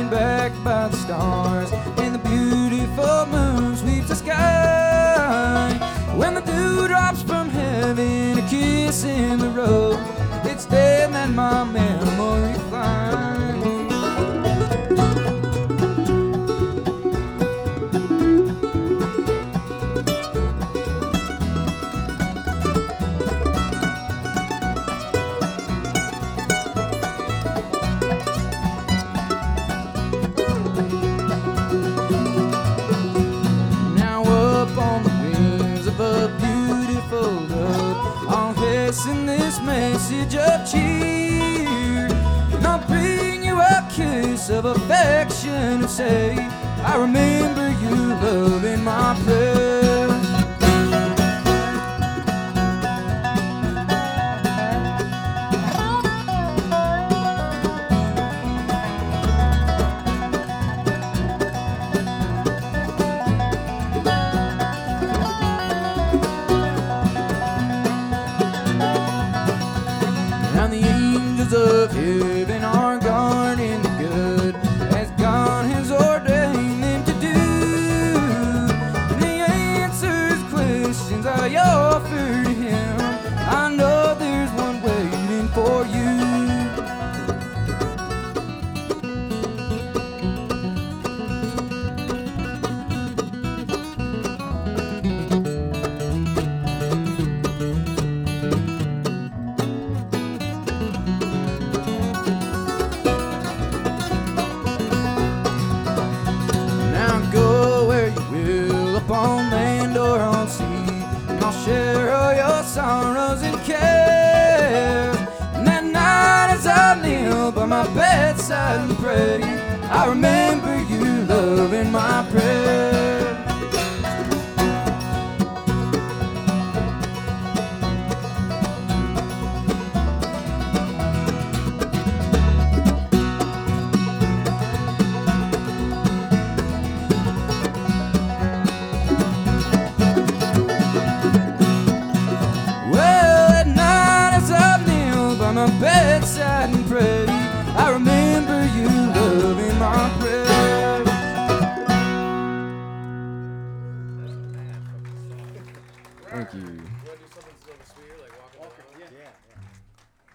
leaning back by the stars, and the beautiful moon sweeps the sky. When the dew drops from heaven, a kiss in the road, it's then that my memory flies. In this message of cheer, and I'll bring you a kiss of affection and say, I remember you love in my prayer. And the angels of heaven are guarding the good as God has ordained them to do. And the answers questions I offer to Him, I know there's one waiting for you. On land or on sea, and I'll share all your sorrows and cares. And that night as I kneel by my bedside and pray, I remember you love in my prayer. Bedside and pray, I remember you love in my prayer. Thank you. You want to do something sweeter, like walking? Yeah.